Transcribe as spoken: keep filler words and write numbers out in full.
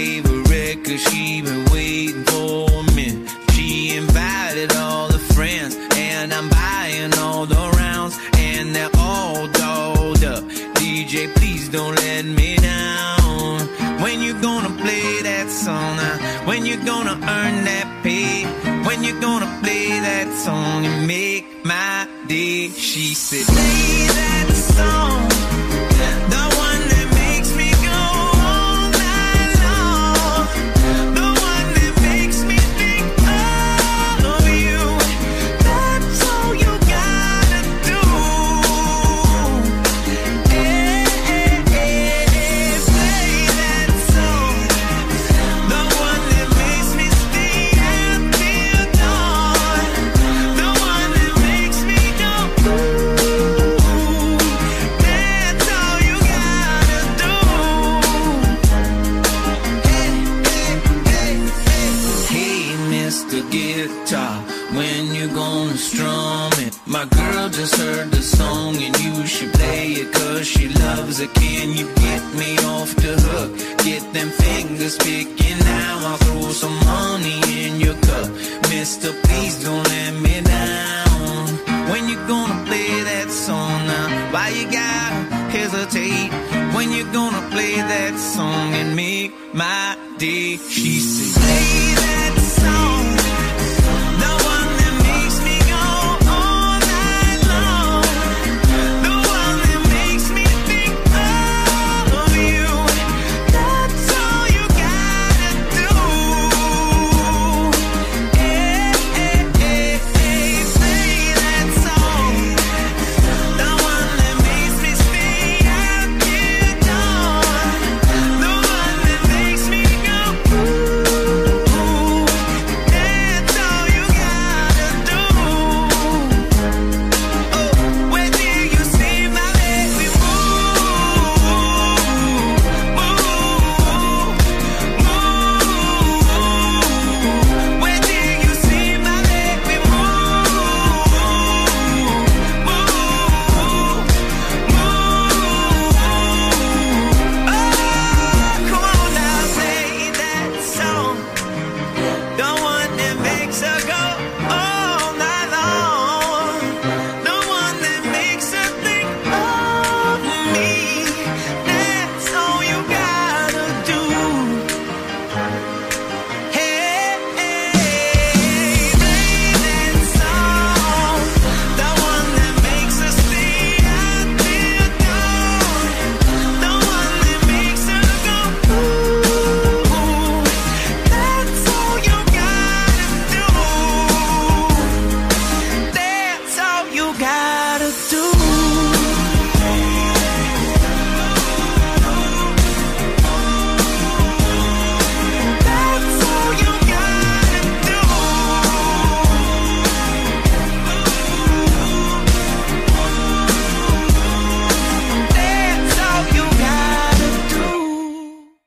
favorite, cause she been waiting for me. She invited all the friends, and I'm buying all the rounds, and they're all dolled up. D J, please don't let me down. When you gonna play that song now? When you gonna earn that pay? When you gonna play that song and make my day? She said, play that song, the one that makes me go all night long, the one that makes me think all of you. That's all you gotta do. Hey, hey, hey, hey, play that song, the one that makes me stay out till dawn, the one that makes me go ooh. That's all you gotta do. Hey, hey, hey, hey. Hey, Mister Guitar, when you gonna strum it? My girl just heard the song and you should play it, cause she loves it. Can you get me off the hook? Get them fingers picking now. I'll throw some money in your cup. Mister, please don't let me down. When you gonna play that song now? Why you gotta hesitate? When you gonna play that song and make my day? She said, play